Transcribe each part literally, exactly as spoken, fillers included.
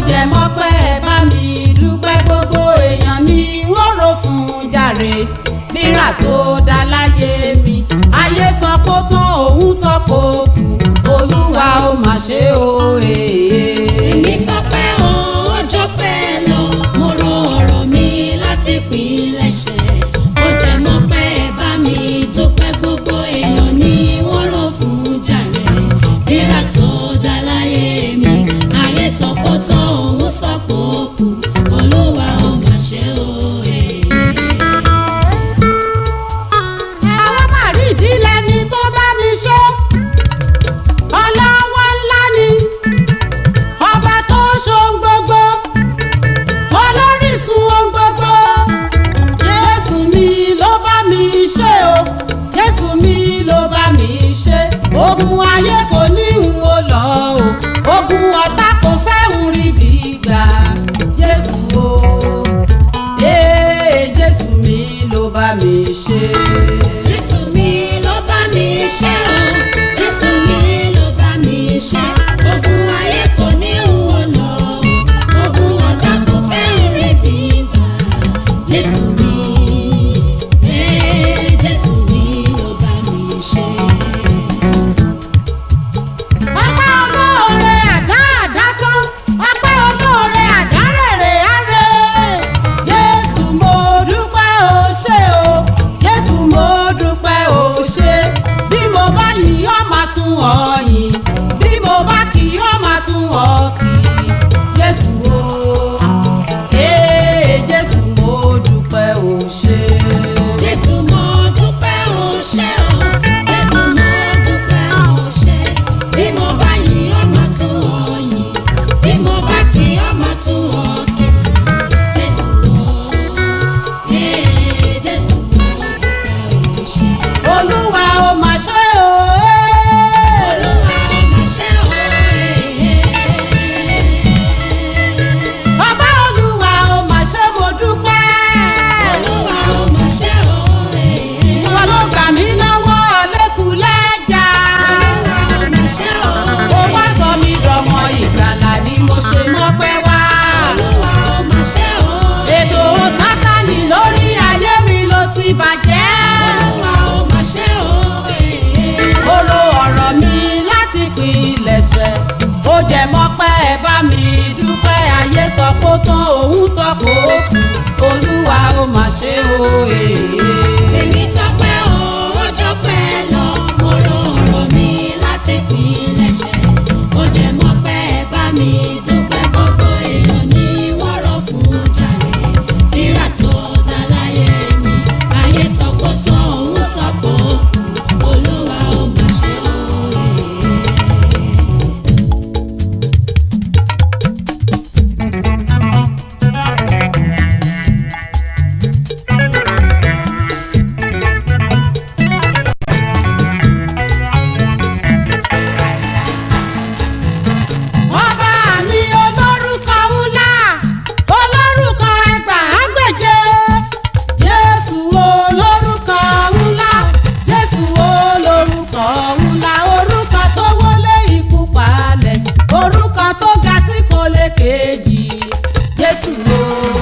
jẹ́ mọ́pẹ́ ẹ bá mi dúpẹ́ gbogbo èèyàn ní wọ́n rò fún jàre rírà tó dá láyé mi ayé sọ kó tán òun sọ kó kù olúwa ó mà ṣe o èèyàn. èmi tọpẹ́ o ọjọ́ pẹ́ lọ mo ro ọ̀rọ̀ mi láti pilẹ̀ṣẹ̀ ó jẹ́ mọ́pẹ́ ẹ bá mi dúpẹ́ gbogbo èèyàn ní wọ́n rò fún jàre rírà tó dá láyé mi ayé sọ kó tán òun sọ kó kù olúwa ó mà ṣe o èèyàn. àwọn máa rí ìdílé ni tó bá mi ṣe ọlọ́wọ́ ńlá ni ọba tó ṣohun gbogbo olórísun ohun gbogbo jésù mi ló bá mi ṣe o jésù mi ló bá mi ṣe ogun ayé kò ní ń wo lọ o ogun ọ̀tá kò fẹ́ ń rí bí gbà jésù o ee jésù mi ló bá mi ṣe. Jésù mi ló bá mi ṣe o Jésù mi ló bá mi ṣe ogun ayé kò ní wò lọ ogun ọ̀tá kò fẹ́ rí bí gbà Jésù mi ee Jésù mi ló bá mi ṣe. ọpẹ́ olóore àdá àdá tán ọpẹ́ olóore àdá rèrè àrè jésù mo dúpẹ́ o ṣé o jésù mo dúpẹ́ o ṣé bí mo bá yìn ọ́ máa tún ọ yìn bí mo bá kì ọ́ máa tún ọ kì jésù o ee jésù mo dúpẹ́ o ṣé. Jésù mo dúpẹ́ o ṣé o Jésù mo dúpẹ́ o ṣé bí mo bá yìn ọ́ máa tún ọ yìn bí mo bá kì ọ́ máa tún ọ kì Jésù o ee Jésù mo dúpẹ́ o ṣé. olúwa ó mà ṣe o Olúwa ó mà ṣe o ee. bàbá olúwa ó mà ṣe mo dúpẹ́. Olúwa ó mà ṣe o ee. ìwọ ló gbà mí lọ́wọ́ lẹ́kùlẹ́jà. Olúwa ó mà ṣe o ó wá sọ mí dọmọ ìgbàlà ni mo ṣe mọ́pẹ́ wá. Olúwa ó mà ṣe o ètò sátánì lórí ayé mi ló ti bàjẹ́. Olúwa ó mà ṣe o ee. ó ro ọ̀rọ̀ mi láti pilẹ̀ṣẹ̀ ó jẹ́ mọ́pẹ́ ẹ bá mi dúpẹ́ ayé sọ kó tán òun sọ kó kù olúwa ó mà ṣe o èèyàn. Tèmi tọpẹ́ o ọjọ́ pẹ́ lọ mo ro ọ̀rọ̀ mi láti pilẹ̀ṣẹ̀ ó jẹ́ mọ́pẹ́ ẹ bá mi dúpẹ́ gbogbo èèyàn ní wọ́n rọ̀ fún jàre rírà tó dá láyé mi ayé sọ kó tán òun sọ kó kù olúwa ó mà ṣe o èèyàn. ọba mi olórúkọ ńlá olórúkọ ẹgbàágbèje jésù olórúkọ ńlá jésù olórúkọ ńlá orúkọ tó wọlé ikú palẹ̀ orúkọ tó ga tí kò lè kejì jésù o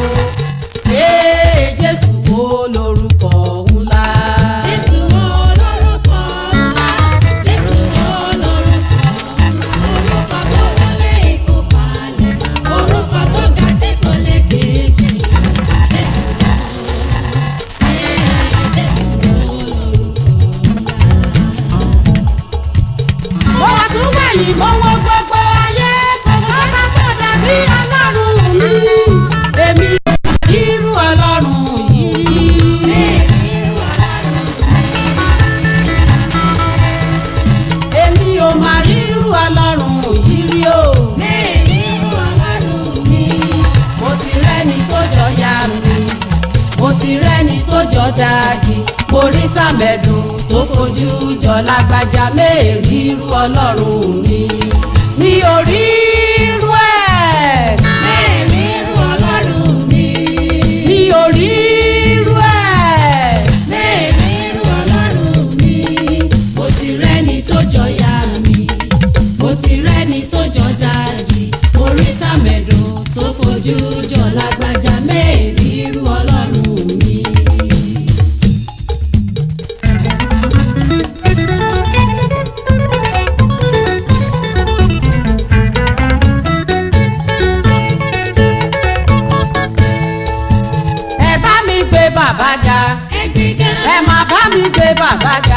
ee jésù olórúkọ ńlá. Jésù olórúkọ ńlá Jésù olórúkọ ńlá orúkọ tó wọlé ikú palẹ̀ orúkọ tó ga tí kò lè kejì Jésù ee Jésù olórúkọ ńlá. mo wá tún wẹ̀yìn mo wo gbogbo ayé kò sọ́nà tó dàbí ọlọ́run mi èmi irú ọlọ́run yìí rí. Irú Ọlọ́run èmi ò máa rí irú ọlọ́run yìí rí o. mi irú Ọlọ́run mi mo ti rẹ́ni tó jọ ya mi mo ti rẹ́ni tó jọ dáàdì mo rí tàmẹ̀dùn tó fojú jọ lágbájá mẹ́ẹ̀rí irú ọlọ́run mi mi ò rí irú ẹ̀. mi irú Ọlọ́run mi mi ò rí irú ẹ̀. mi irú Ọlọ́run mi mo ti rẹ́ni tó jọ ya mi mo ti rẹ́ni tó jọ dáàdì mo rí tàmẹ̀dùn gbé bàbá ga.